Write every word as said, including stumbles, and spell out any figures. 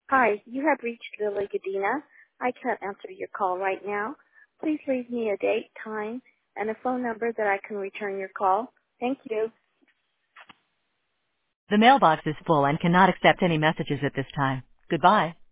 Hi, you have reached Lily Gadina. I can't answer your call right now. Please leave me a date, time, and a phone number that I can return your call. Thank you. The mailbox is full and cannot accept any messages at this time. Goodbye.